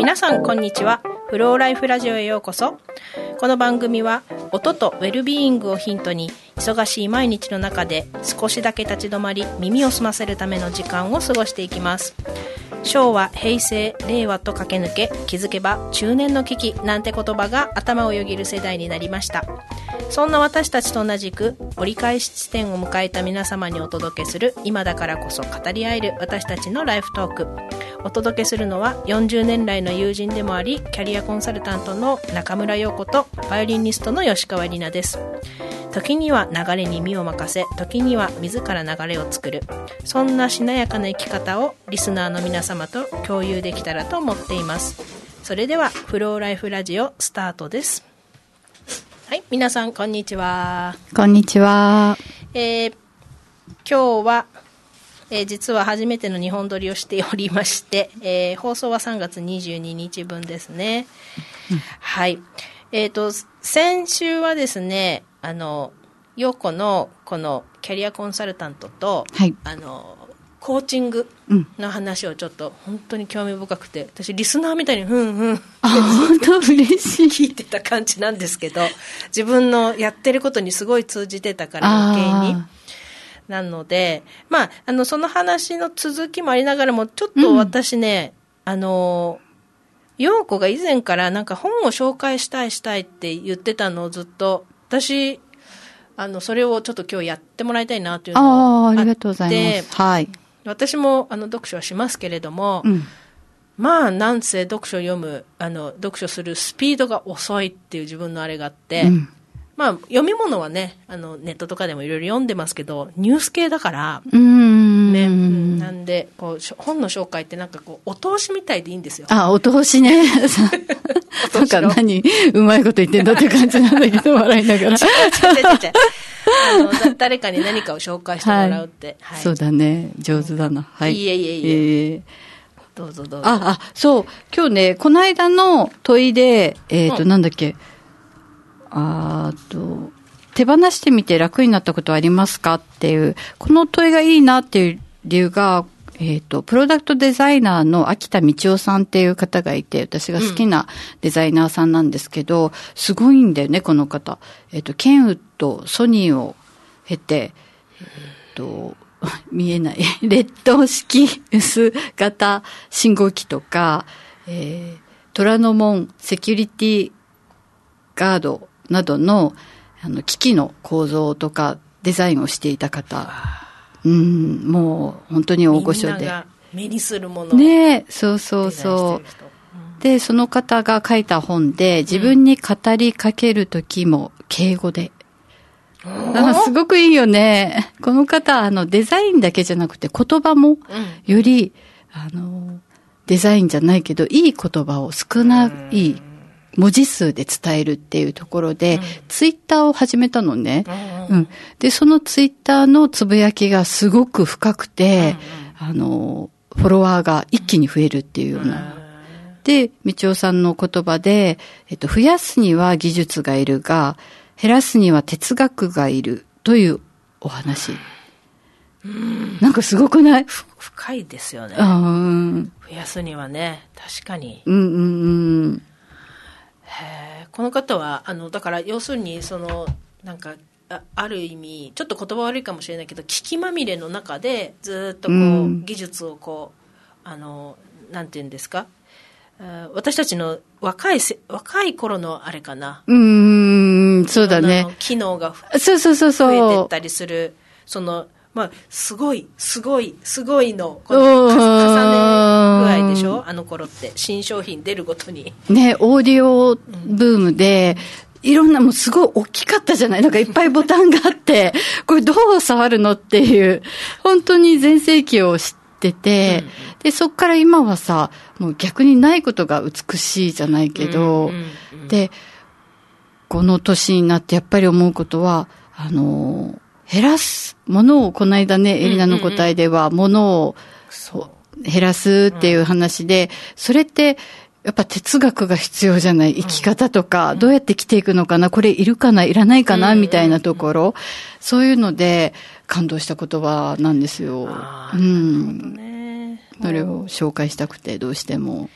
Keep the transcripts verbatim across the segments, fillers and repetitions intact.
皆さんこんにちは。フローライフラジオへようこそ。この番組は音とウェルビーイングをヒントに、忙しい毎日の中で少しだけ立ち止まり、耳を澄ませるための時間を過ごしていきます。昭和、平成、令和と駆け抜け、気づけば中年の危機なんて言葉が頭をよぎる世代になりました。そんな私たちと同じく折り返し地点を迎えた皆様にお届けする、今だからこそ語り合える私たちのライフトーク。お届けするのはよんじゅうねん来の友人でもあり、キャリアコンサルタントの中村陽子とバイオリニストの吉川里奈です。時には流れに身を任せ、時には自ら流れを作る、そんなしなやかな生き方をリスナーの皆様と共有できたらと思っています。それではフローライフラジオスタートです。はい、皆さんこんにちは。 こんにちは。 えー、今日は、えー、実は初めての日本撮りをしておりまして、えー、放送はさんがつにじゅうににちぶんですね、うん、はい。えーと先週はですね、あの陽子のこのキャリアコンサルタントと、はい、あのコーチングの話をちょっと本当に興味深くて、私リスナーみたいにふんふんあ本当嬉しい聞いてた感じなんですけど、自分のやってることにすごい通じてたから余計になので、まあ、あのその話の続きもありながらも、ちょっと私ね、うん、あの陽子が以前からなんか本を紹介したいしたいって言ってたのをずっと、私あのそれをちょっと今日やってもらいたいなというのがあって、あ、ありがとうございます。はい、私もあの読書はしますけれども、うん、まあなんせ読書を読むあの読書するスピードが遅いっていう自分のあれがあって、うん、まあ読み物はね、あのネットとかでもいろいろ読んでますけど、ニュース系だからうーん、 ね、うん、なんでこう本の紹介ってなんかこうお通しみたいでいいんですよ。 あ、お通しねなんか何うまいこと言ってんだって感じなんだけど笑いながら違う違う違うあの誰かに何かを紹介してもらうって、 はいはい、そうだね、上手だな、はい、 いえいえいえ、えー、どうぞどうぞ。 ああ、そう今日ね、この間の問いでえっ、ー、と、うん、なんだっけ、あと手放してみて楽になったことはありますかっていう、この問いがいいなっていう理由が、えっと、プロダクトデザイナーの秋田道夫さんっていう方がいて、私が好きなデザイナーさんなんですけど、うん、すごいんだよね、この方。えっと、ケンウッド、ソニーを経て、えっと、見えない、列島式薄型信号機とか、えー、虎ノ門セキュリティガードなどの、あの、機器の構造とかデザインをしていた方。うん、もう本当に大御所で。みんなが目にするもの。 ね、そうそうそう。うん、で、その方が書いた本で、自分に語りかけるときも敬語で。うん、あ、すごくいいよね。この方、あの、デザインだけじゃなくて言葉も、より、うん、あの、デザインじゃないけど、いい言葉を少ない、うん文字数で伝えるっていうところで、うん、ツイッターを始めたのね、うんうん。で、そのツイッターのつぶやきがすごく深くて、うんうん、あの、フォロワーが一気に増えるっていうような。うん、で、道夫さんの言葉で、えっと、増やすには技術がいるが、減らすには哲学がいるというお話。うん、なんかすごくない？ 深いですよね。 うん、 増やすにはね、確かに。 うんうんうん。 へ、この方はあのだから要するにそのなんか あ, ある意味ちょっと言葉悪いかもしれないけど、危機まみれの中でずっとこう、うん、技術をこうあのなんていうんですか、私たちの若い若い頃のあれかな、 うーん、そうだね、 機能がそうそうそうそう増えてったりする、そのまあ、すごいすごいすごいのこの重ね具合でしょ、あの頃って新商品出るごとにね、オーディオブームで、うん、いろんなもうすごい大きかったじゃない、なんかいっぱいボタンがあってこれどう触るのっていう本当に全盛期を知ってて、うん、でそっから今はさ、もう逆にないことが美しいじゃないけど、うんうんうん、でこの年になってやっぱり思うことは、あの減らすものを、この間ね、エリナの答えでは、ものを減らすっていう話で、それって、やっぱ哲学が必要じゃない、生き方とか、どうやって生きていくのかな、これいるかな、いらないかな、みたいなところ、そういうので感動した言葉なんですよ。 あ、うん。なるほどね。 それを紹介したくて、どうしても。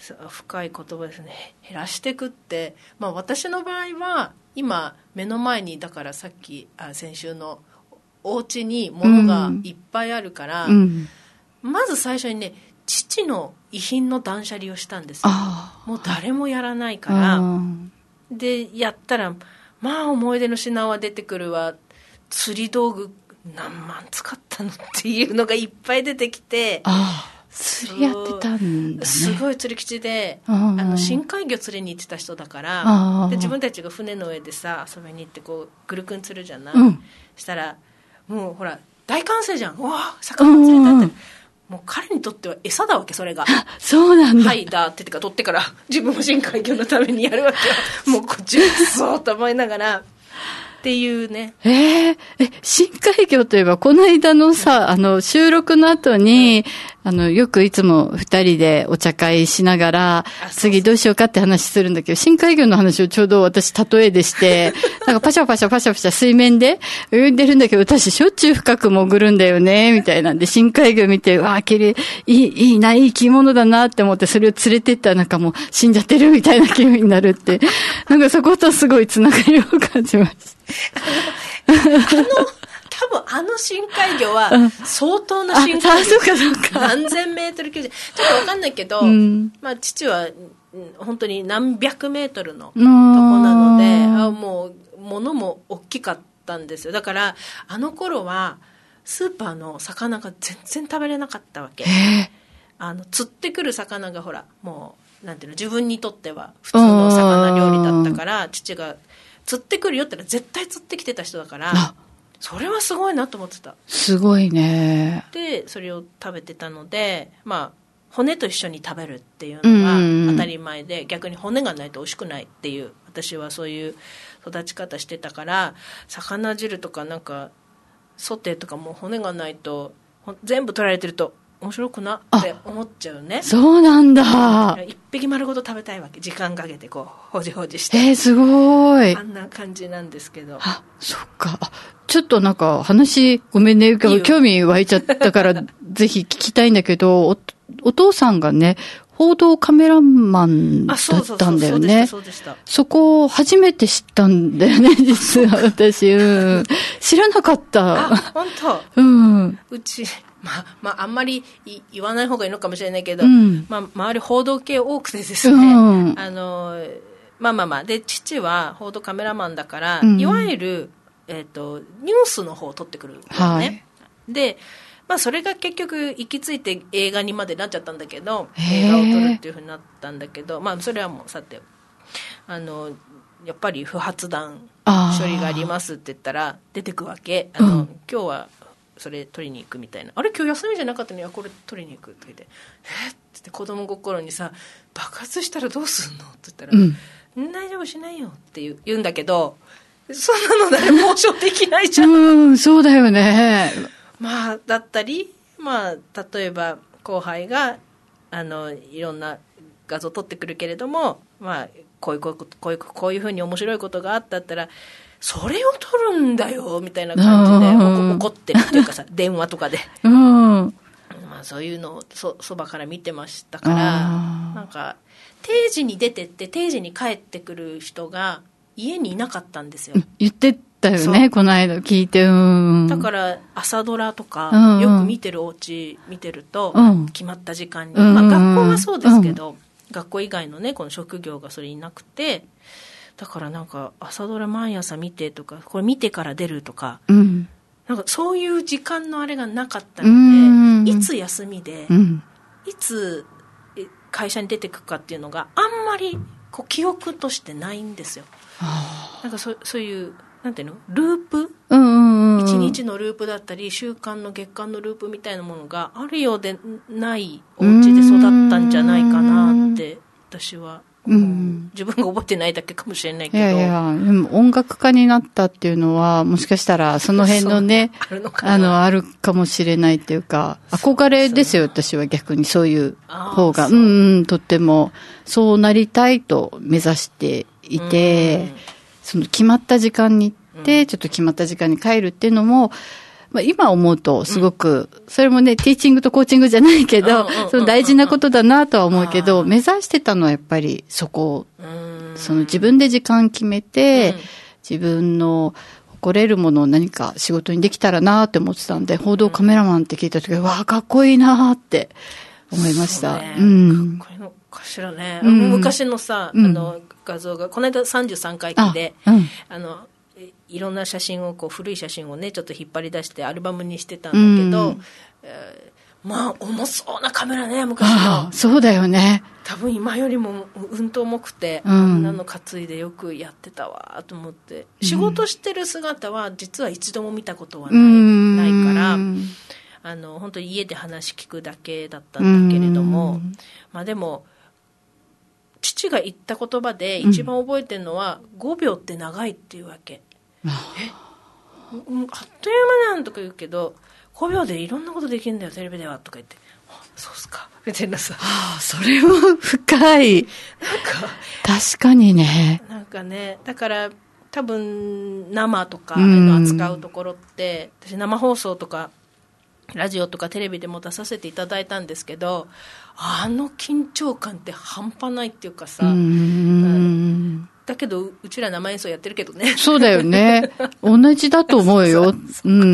深い言葉ですね。減らしていくって、まあ、私の場合は今目の前にだからさっきあ先週のお家に物がいっぱいあるから、うんうん、まず最初にね父の遺品の断捨離をしたんですよ。もう誰もやらないからでやったらまあ思い出の品は出てくるわ。釣り道具何万使ったのっていうのがいっぱい出てきて、 ああ釣りやってたんだね。 すごい釣り基地であの深海魚釣りに行ってた人だからで自分たちが船の上でさ遊びに行ってこうグルクン釣るじゃない、うん、したらもうほら大歓声じゃん。うわ魚釣れたって、うんうん、もう彼にとっては餌だわけそれが。 そうなんだ。 はいだっててか取ってから自分も深海魚のためにやるわけよ。もうこっちそうと思いながらっていうね。 えー、え、深海魚といえば、この間のさ、あの、収録の後に、うん、あの、よくいつも二人でお茶会しながら、次どうしようかって話するんだけど、深海魚の話をちょうど私、例えでして、なんかパシャパシャパシャパシャ水面で泳いでるんだけど、私しょっちゅう深く潜るんだよね、みたいなんで、深海魚見て、わあ、きれい、いい、いいな、いい生き物だなって思って、それを連れてったらなんかもう死んじゃってるみたいな気分になるって、なんかそことすごいつながりを感じました。 あの、多分あの深海魚は相当な深海魚。 そうかそうか。 何千メートル級じゃ、ちょっとわかんないけど、うん、まあ父は本当に何百メートルのとこなので、あもう物も大きかったんですよ。だからあの頃はスーパーの魚が全然食べれなかったわけ。あの釣ってくる魚がほらもうなんていうの自分にとっては普通の魚料理だったから父が釣ってくるよってのは絶対釣ってきてた人だからそれはすごいなと思ってた。 すごいね。 でそれを食べてたのでまあ骨と一緒に食べるっていうのが当たり前で、うん、逆に骨がないと美味しくないっていう私はそういう育ち方してたから魚汁とかなんかソテーとかも骨がないと全部取られてると面白くなって思っちゃうね。 そうなんだ。 一匹丸ごと食べたいわけ。時間かけてこうほじほじして。 えー、すごい。 あんな感じなんですけど。 あ、そっか。ちょっとなんか話ごめんね。興味湧いちゃったからぜひ聞きたいんだけど、お、お父さんがね報道カメラマンだったんだよね。 そうでした。 そこを初めて知ったんだよね、実は私。うん、知らなかった。 あ、本当。 うん。 うち。まあ、まあ、あんまり言わない方がいいのかもしれないけど、うん、まあ、周り報道系多くてですね、うん、あの、まあまあまあ、で、父は報道カメラマンだから、うん、いわゆる、えっと、ニュースの方を撮ってくるんですね。はい、で、まあ、それが結局行き着いて映画にまでなっちゃったんだけど、映画を撮るっていうふうになったんだけど、まあ、それはもうさて、あの、やっぱり不発弾処理がありますって言ったら出てくわけ。あの、うん、今日は、それ取りに行くみたいな。あれ今日休みじゃなかったのに、これ取りに行くって言って、えっって言って子供心にさ、爆発したらどうすんのって言ったら、うん、大丈夫しないよって言う、言うんだけど、そんなの誰も保証できないじゃん。 うん、そうだよね。 まあ、だったり、まあ、例えば後輩が、あの、いろんな画像撮ってくるけれども、まあ、こういう、こういう、こういう、こういうふうに面白いことがあったったら、それを撮るんだよみたいな感じで怒ってるっていうかさ電話とかで、うんまあ、そういうのを そ, そばから見てましたからなんか定時に出てって定時に帰ってくる人が家にいなかったんですよ。 言ってたよねこの間聞いて。うんだから朝ドラとか、うん、よく見てるお家見てると、うん、決まった時間に、まあ、学校はそうですけど、うん、学校以外のねこの職業がそれいなくてだからなんか朝ドラ毎朝見てとかこれ見てから出るとか、うん、なんかそういう時間のあれがなかったのでいつ休みで、うん、いつ会社に出てくかっていうのがあんまりこう記憶としてないんですよ。なんか そ, そういうなんていうのループ、うんうんうん、一日のループだったり週間の月間のループみたいなものがあるようでないお家で育ったんじゃないかなって私はうん、自分が覚えてないだけかもしれないけど。 いやいや、でも音楽家になったっていうのは、もしかしたらその辺のね、あるのかな、あの、あるかもしれないっていうか、憧れですよ、私は逆にそういう方が。うんうん、とっても、そうなりたいと目指していて、その決まった時間に行って、ちょっと決まった時間に帰るっていうのも、 まあ、今思うとすごく、うん、それもね、ティーチングとコーチングじゃないけど、その大事なことだなとは思うけど、目指してたのはやっぱりそこ、その自分で時間決めて、うん、自分の誇れるものを何か仕事にできたらなって思ってたんで、報道カメラマンって聞いたときは、うん、わあ、かっこいいなって思いました。うね、うん、 かっこいいのかしらね。うん、昔のさ、あの、画像が、この間さんじゅうさんかい忌で、あ、うん、あの、いろんな写真をこう古い写真をねちょっと引っ張り出してアルバムにしてたんだけど、うん、えー、まあ重そうなカメラね昔の。 ああ、そうだよね。 多分今よりもうんと重くて、うん、あんなの担いでよくやってたわと思って、うん、仕事してる姿は実は一度も見たことはない、うん、ないからあの本当に家で話聞くだけだったんだけれども、うん、まあでも父が言った言葉で一番覚えてるのは、うん、ごびょうって長いっていうわけ。え、あっという間なんとか言うけどごびょうでいろんなことできるんだよテレビではとか言って、あ、そうっすかみたいなさ、 はあ、それも深い。なんか確かにね、 なんかね、だから多分生とかの扱うところって、うん、私生放送とかラジオとかテレビでも出させていただいたんですけど、あの緊張感って半端ないっていうかさ、うん、だけどうちら生演奏やってるけどね。 そうだよね。同じだと思うよ。そうそう、うん、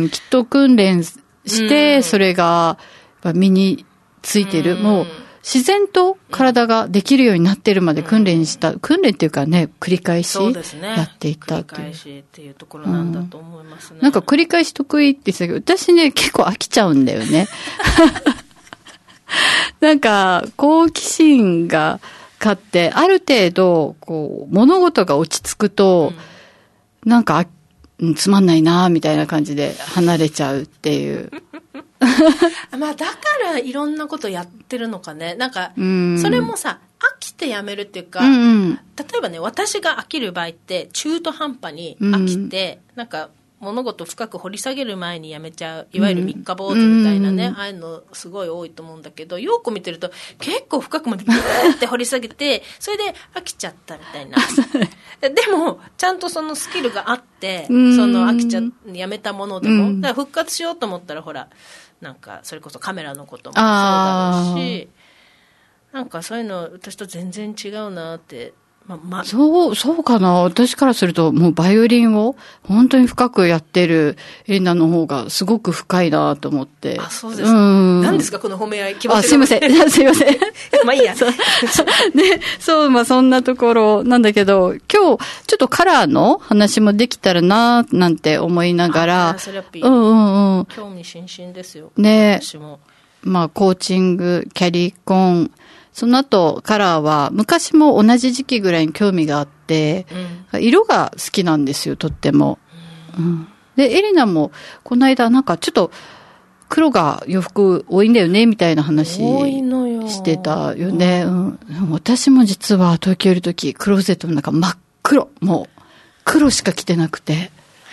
きっと訓練してそれが身についてる、うん、もう自然と体ができるようになってるまで訓練した、うん、訓練っていうかね、繰り返しやっていったっていう、 繰り返しっていうところなんだと思いますね。 うん、なんか繰り返し得意って言ってたけど、私ね結構飽きちゃうんだよね。なんか好奇心が勝って、ある程度こう物事が落ち着くと、うん、なんかつまんないなみたいな感じで離れちゃうっていう。 まあだからいろんなことやってるのかね。なんかそれもさ、飽きてやめるっていうか、うんうん、例えばね、私が飽きる場合って中途半端に飽きて、うん、なんか物事を深く掘り下げる前にやめちゃう、いわゆる三日坊主みたいなね、うん、ああいうのすごい多いと思うんだけど、よく見てると結構深くまでグーって掘り下げて、それで飽きちゃったみたいな。でもちゃんとそのスキルがあって、その飽きちゃやめたものでも、だから復活しようと思ったらほら、なんかそれこそカメラのこともそうだろうし、なんかそういうの私と全然違うなって。まま、 そう、そうかな。私からすると、もうバイオリンを本当に深くやってるエリナの方がすごく深いなと思って。 あ、そうですか。うん。何ですか、この褒め合い。 あ、すいません。すいません。 まあいいや。 そう、ね、そう、まあそんなところなんだけど、今日、ちょっとカラーの話もできたらな、なんて思いながら。 あ、それはピー。 うんうんうん。 興味津々ですよ。 ね。 私も。 まあ、コーチング、キャリコン、その後、カラーは、昔も同じ時期ぐらいに興味があって、うん、色が好きなんですよ、とっても。うんうん、で、エリナも、この間、なんかちょっと、黒が洋服多いんだよね、みたいな話してたよね。うん、私も実は東京いるとき、クローゼットの中真っ黒。もう、黒しか着てなくて。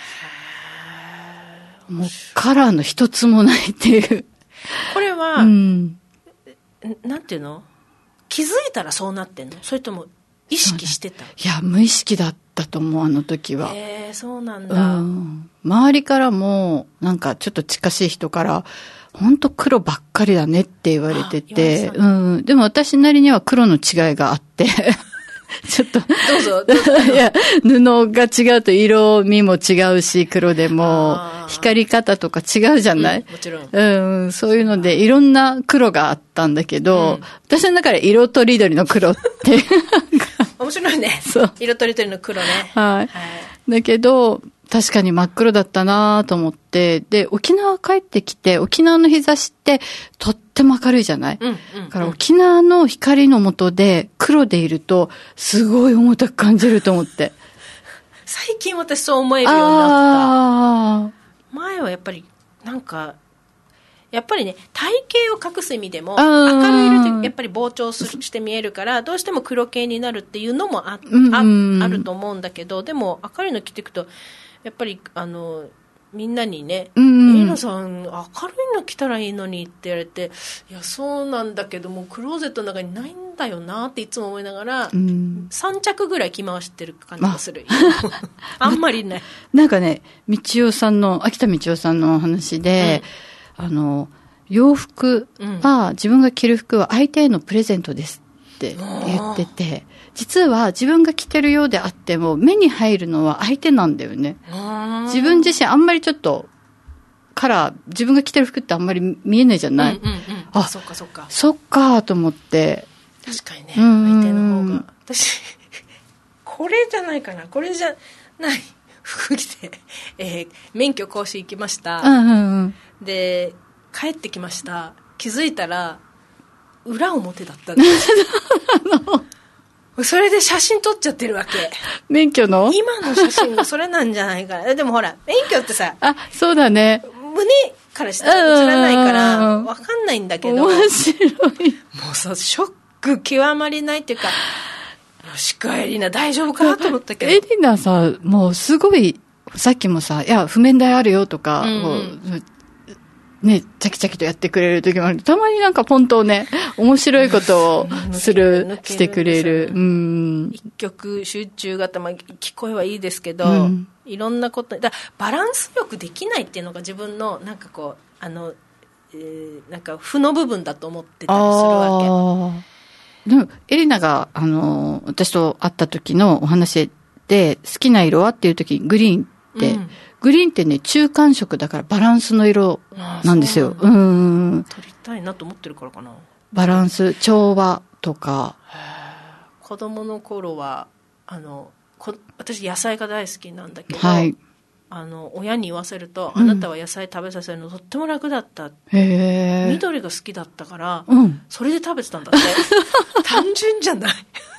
もう、カラーの一つもないっていう。 これは、うん、なんていうの？気づいたらそうなってんの？それとも意識してた？いや、無意識だったと思う、あの時は。 へえ、そうなんだ、 うん。周りからも、なんかちょっと近しい人から、本当黒ばっかりだねって言われてて、うん。でも私なりには黒の違いがあって、ちょっと。どうぞ、どうぞ。 いや、布が違うと色味も違うし、黒でも、光り方とか違うじゃない、 うん、もちろん。 うん、そういうので、いろんな黒があったんだけど、うん、私の中で色とりどりの黒って。 面白いね。 そう。 色とりどりの黒ね。 はい。はい、だけど、確かに真っ黒だったなと思って、で、沖縄帰ってきて、沖縄の日差しってとっても明るいじゃない、うんうんうん、だから沖縄の光の下で黒でいると、すごい重たく感じると思って。 最近私そう思えるようになった。前はやっぱり、なんか、やっぱりね、体型を隠す意味でも、明るい色でやっぱり膨張するして見えるから、どうしても黒系になるっていうのも あ,、うんうん、あ, あると思うんだけど、でも明るいの着ていくと、やっぱりあのみんなにね、エリナさん明るいの着たらいいのにって言われて、いやそうなんだけどもクローゼットの中にないんなんだよなっていつも思いながら、 うん、 さん着ぐらい着回してる感じがする。あんまりね。 なんかね、道代さんの、秋田道代さんの話で、うん、あの、洋服は、うん、自分が着る服は相手へのプレゼントですって言ってて、実は自分が着てるようであっても、目に入るのは相手なんだよね。自分自身あんまりちょっと、カラー、自分が着てる服ってあんまり見えないじゃない、 うんうんうん、あ、そっかそっか。 そっかと思って。 確かにね、相手の方が。私、これじゃないかな、これじゃない服着て、えー、免許講師行きました。 うんうんうん、で、 帰ってきました。気づいたら、裏表だったんですそれで写真撮っちゃってるわけ。 免許の今の写真がそれなんじゃないかな。でもほら、免許ってさ、 あ、そうだね。 胸から下は映らないから分かんないんだけど、 面白い。 もうさ、ショック極まりないっていうか、よしかエリナ大丈夫かと思ったけど、 エリナさ、もうすごい、さっきもさ、いや譜面台あるよとか、うんうん、ね、チャキチャキとやってくれる時もある。たまになんかポンとね、面白いことをする、してくれる。うん。 一曲集中型、まあ、聞こえはいいですけど、うん、いろんなこと、だバランスよくできないっていうのが自分の、なんかこう、あの、えー、なんか負の部分だと思ってたりするわけ。でも、エリナが、あの、私と会った時のお話で、好きな色はっていう時にグリーンって、うん、グリーンってね、中間色だからバランスの色なんですよ。うん。 撮りたいなと思ってるからかな。 バランス、調和とか。 子供の頃は、あの、こ私野菜が大好きなんだけど、 はい、 あの、親に言わせると、うん、あなたは野菜食べさせるのとっても楽だった。 へー。 緑が好きだったから、 うん、 それで食べてたんだって。単純じゃない。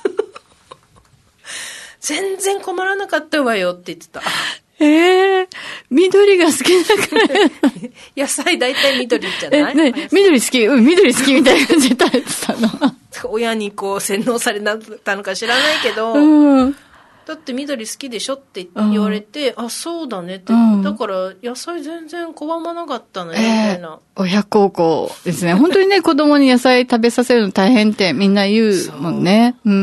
全然困らなかったわよって言ってた。 ええー、緑が好きだから。 野菜大体緑じゃない？ え、ね、緑好き、うん、緑好きみたいな感じで食べてたの。 親にこう洗脳されたのか知らないけど、 うん、 だって緑好きでしょって言われて、うん、あ、そうだねって、うん、だから野菜全然拒まなかったのよ、みたいな、えー。 親孝行ですね。本当にね、子供に野菜食べさせるの大変ってみんな言うもんね。う、うん。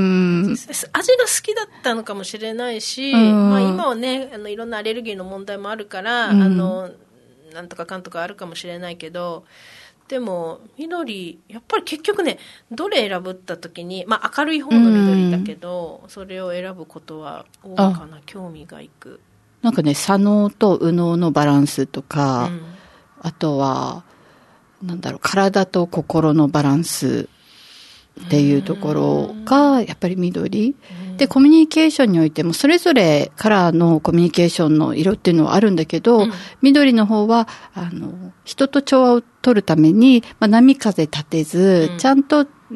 味が好きだったのかもしれないし、うん、まあ今はね、あのいろんなアレルギーの問題もあるから、うん、あの、なんとかかんとかあるかもしれないけど、でも緑やっぱり結局ね、どれ選ぶった時に、まあ、明るい方の緑だけど、うん、それを選ぶことは多いかな。興味がいく。 なんかね、左脳と右脳のバランスとか、うん、あとはなんだろう、体と心のバランスっていうところがやっぱり緑、うん、でコミュニケーションにおいてもそれぞれカラーのコミュニケーションの色っていうのはあるんだけど、うん、緑の方はあの人と調和を取るために、まあ、波風立てず、うん、ちゃんと、うん、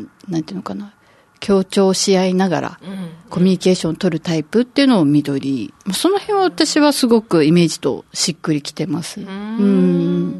なんていうのかな、協調し合いながらコミュニケーションを取るタイプっていうのを緑、その辺は私はすごくイメージとしっくりきてます。うん、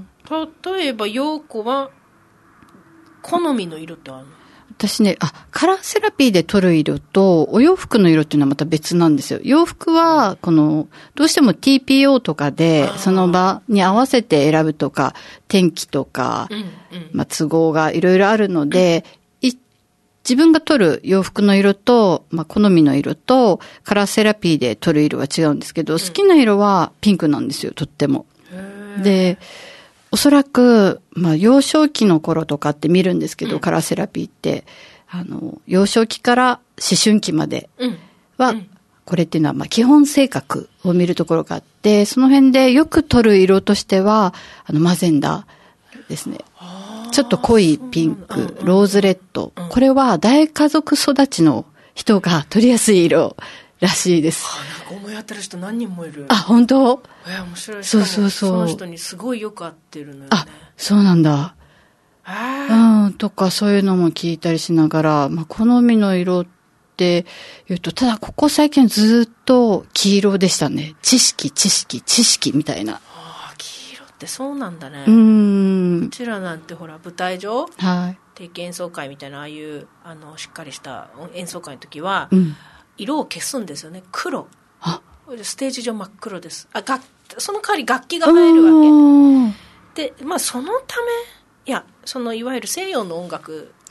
例えば陽子は好みの色ってあるの？ 私ね、あ、カラーセラピーで取る色とお洋服の色っていうのはまた別なんですよ。洋服はこのどうしても ティーピーオー とかでその場に合わせて選ぶとか天気とか、うんうん、まあ、都合がいろいろあるので、うん、自分が取る洋服の色と、まあ、好みの色とカラーセラピーで取る色は違うんですけど、好きな色はピンクなんですよ、とっても。で、おそらく、まあ、幼少期の頃とかって見るんですけど、うん、カラーセラピーって、あの、幼少期から思春期までは、うんうん、これっていうのは、まあ、基本性格を見るところがあって、その辺でよく取る色としては、あの、マゼンダですね。ちょっと濃いピンク、ローズレッド。これは大家族育ちの人が取りやすい色らしいです。 あ、なんか思い当たる人何人もいる。 あ、本当？ えー、面白い。 そうそうそう。 その人にすごいよく合ってるのよね。 あ、そうなんだ。 うん、 とかそういうのも聞いたりしながら、まあ、好みの色って言うと、ただここ最近ずっと黄色でしたね。知識、知識、知識みたいな。 ああ、黄色ってそうなんだね。 うーん。 うちらなんてほら、舞台上、 はい。 定期演奏会みたいな、ああいう、あの、しっかりした演奏会の時は、 うん、 色を消すんですよね。黒。 あ、 ステージ上真っ黒です。あ、がその代わり楽器が入るわけで、まあそのため、いや、そのいわゆる西洋の音楽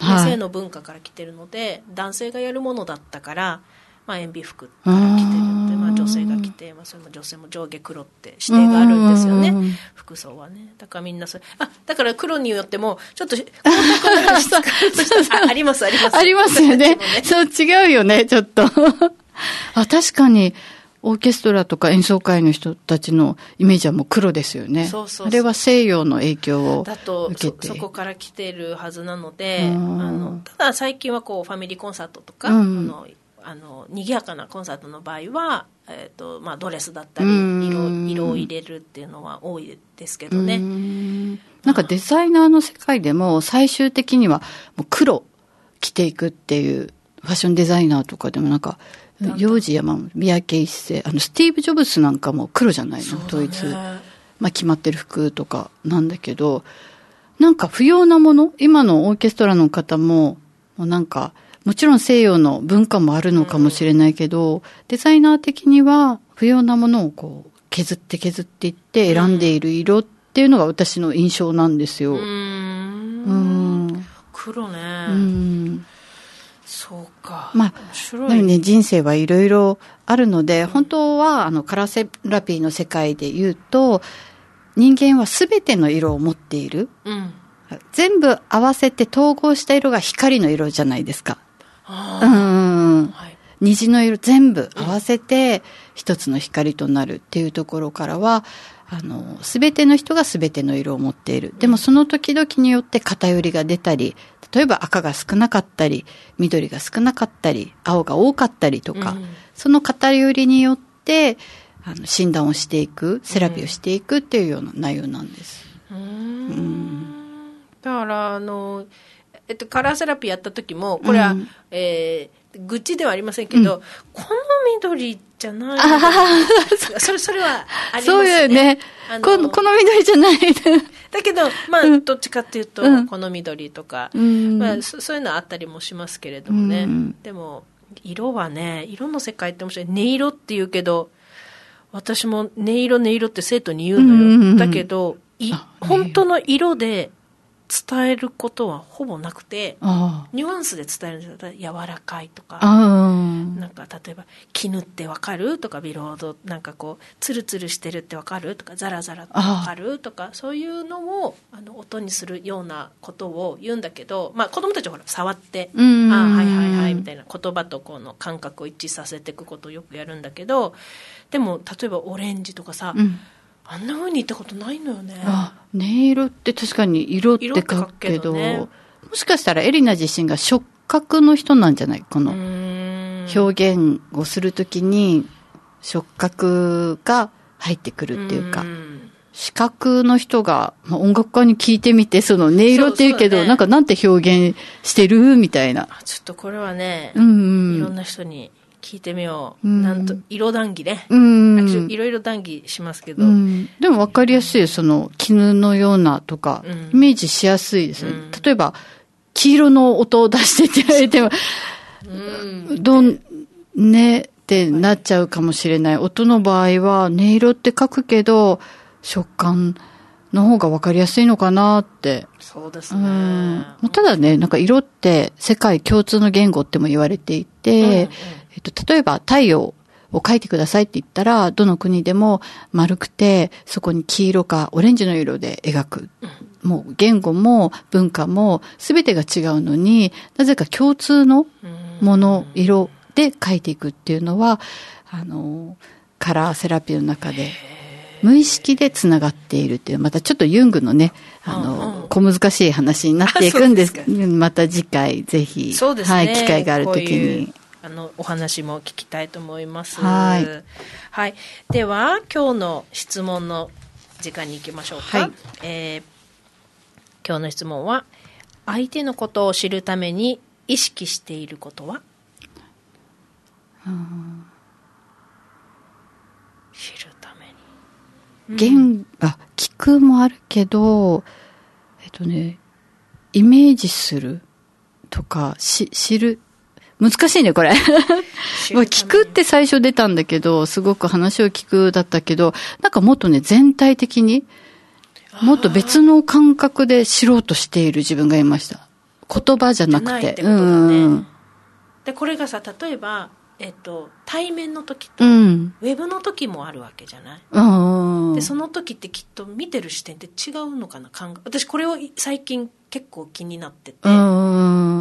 はい、 性の文化から来てるので、男性がやるものだったから、まあ、塩ビ服から来てるので、まあ、女性が着て、まあ、それも女性も上下黒って指定があるんですよね、服装はね。だからみんなそれ、あ、だから黒によってもちょっとあ, ありますありますありますよね。そう違うよねちょっとあ、確かにオーケストラとか演奏会の人たちのイメージはもう黒ですよね。 そうそうそう、 あれは西洋の影響を受けて、 だと そ, そこから来てるはずなので、あのただ最近はこうファミリーコンサートとか、うん、あのあの賑やかなコンサートの場合は、えーとまあ、ドレスだったり 色, 色を入れるっていうのは多いですけどね。うん、 なんかデザイナーの世界でも最終的にはもう黒着ていくっていうファッションデザイナーとかでもなんか幼児や、まあ、三宅一生、あのスティーブ・ジョブズなんかも黒じゃないの、統一、まあ、決まってる服とかなんだけど、なんか不要なもの、今のオーケストラの方ももうなんかもちろん西洋の文化もあるのかもしれないけど、うん、デザイナー的には不要なものをこう削って削っていって選んでいる色っていうのが私の印象なんですよ。うーん、 うん、黒ね、 うん、 そうか。 まあ、でもね、人生はいろいろあるので、本当はあのカラーセラピーの世界で言うと、人間はすべての色を持っている、うん、全部合わせて統合した色が光の色じゃないですか。うん、はい、虹の色全部合わせて一つの光となるっていうところからは、あの全ての人が全ての色を持っている。でもその時々によって偏りが出たり、例えば赤が少なかったり緑が少なかったり青が多かったりとか、うん、その偏りによってあの診断をしていく、セラピーをしていくっていうような内容なんです。うん、うん、 だからあのえっと、カラーセラピーやった時もこれは、うん、えー、愚痴ではありませんけど、うん、この緑じゃないそれそれはありますね。 そうよね。このこの緑じゃないだけど、まあ、うん、どっちかっていうと、うん、この緑とか、うんまあそ、そういうのはあったりもしますけれどもね、うん、でも色はね、色の世界って面白い。音色って言うけど、私も音色音色って生徒に言うのよ、うんうんうん、だけどい本当の色で伝えることはほぼなくて、ニュアンスで伝えるんですよ。柔らかいとか、なんか例えば絹ってわかるとか、ビロードなんかこうツルツルしてるってわかるとか、ザラザラってわかるとか、そういうのをあの音にするようなことを言うんだけど、まあ子供たちはほら触って、あはいはいはいみたいな言葉とこの感覚を一致させていくことをよくやるんだけど、でも例えばオレンジとかさ、うんあんな風に言ったことないのよね。 あ、音色って確かに色って書くけど、ね、もしかしたらエリナ自身が触覚の人なんじゃない？この表現をするときに触覚が入ってくるっていうか、う視覚の人が、まあ、音楽家に聞いてみて、その音色って言うけど、そうそう、ね、なんかなんて表現してるみたいな。 ちょっとこれはね、うんうん、いろんな人に聞いてみよう、うん、なんと色談義ね、うん、いろいろ談義しますけど、うん、 でも分かりやすい、その絹のようなとか、うん、イメージしやすいですね、うん、例えば黄色の音を出してって言われても、うん、どんねってなっちゃうかもしれない。音の場合は音色って書くけど食感の方が分かりやすいのかなって。 そうですね。うん、 ただね、なんか色って世界共通の言語っても言われていて、うんうん、えっと、例えば太陽を描いてくださいって言ったら、どの国でも丸くて、そこに黄色かオレンジの色で描く。うん、もう言語も文化も全てが違うのに、なぜか共通のもの、色で描いていくっていうのは、あの、カラーセラピーの中で、無意識でつながっているっていう、またちょっとユングのね、あの、小難しい話になっていくんですけど、また次回ぜひ、 そうですね、 はい、機会があるときに。 あのお話も聞きたいと思います。はい、はい、では今日の質問の時間に行きましょうか。はい、えー、今日の質問は、相手のことを知るために意識していることは？うん、知るために、 言あ聞くもあるけど、えっとね、イメージするとかし知る、難しいねこれ聞くって最初出たんだけど、すごく話を聞くだったけど、なんかもっとね全体的にもっと別の感覚で知ろうとしている自分がいました。 言葉じゃなくて。 ないってことだね。うん、で、これがさ、例えば、えっと、対面の時と、うん、ウェブの時もあるわけじゃない、うん、で、その時ってきっと見てる視点って違うのかな、考え私これを最近結構気になってて、うん、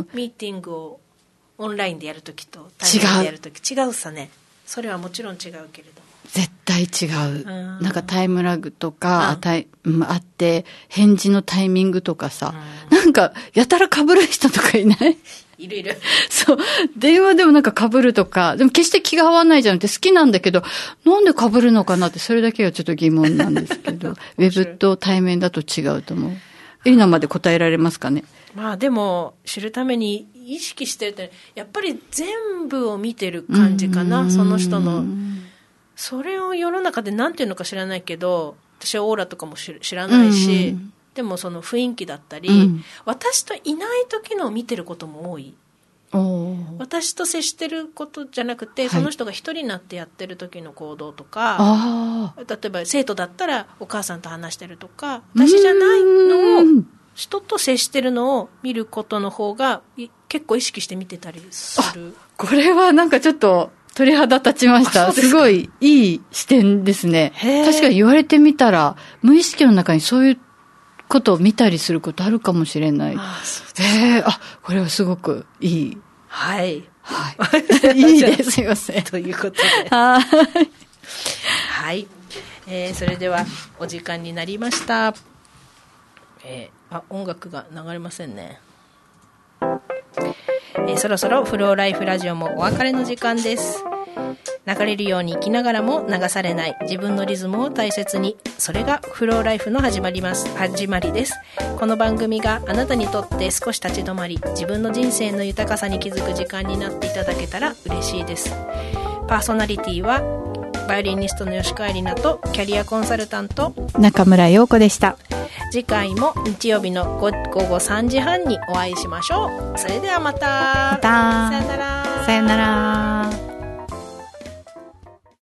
ミーティングをオンラインでやる時と対面でやる時違うさね。それはもちろん違うけれど絶対違う、うん、なんかタイムラグとか、うん、あって返事のタイミングとかさ、うん、なんかやたら被る人とかいないいるいる。 そう。電話でもなんか被るとか、でも決して気が合わないじゃなくて好きなんだけど、なんで被るのかなってそれだけがちょっと疑問なんですけど、ウェブと対面だと違うと思う。エリナまで答えられますかね。 まあでも知るために意識してるってやっぱり全部を見てる感じかな、その人の。それを世の中で何ていうのか知らないけど、私はオーラとかも知らないし、でもその雰囲気だったり、うん、私といない時のを見てることも多い。私と接してることじゃなくて、はい、その人が一人になってやってる時の行動とか、例えば生徒だったらお母さんと話してるとか、私じゃないのを人と接してるのを見ることの方が結構意識して見てたりする。 これはなんかちょっと鳥肌立ちました。 す, すごいいい視点ですね。確かに言われてみたら無意識の中にそういうことを見たりすることあるかもしれない。ああ、そうです。えー、あ、これはすごくいい。 はい。 はい。いいです。すいません。 ということで。はい。はい。えー、それではお時間になりました。えー、あ、音楽が流れませんね。えー、そろそろフローライフラジオもお別れの時間です。流れるように生きながらも流されない自分のリズムを大切に、それがフローライフの始まります始まりです。この番組があなたにとって少し立ち止まり、自分の人生の豊かさに気づく時間になっていただけたら嬉しいです。パーソナリティはバイオリニストの吉川里奈とキャリアコンサルタント中村陽子でした。 次回も日曜日の午後さんじはんにお会いしましょう。それではまた。 また。 さよなら。 さよなら。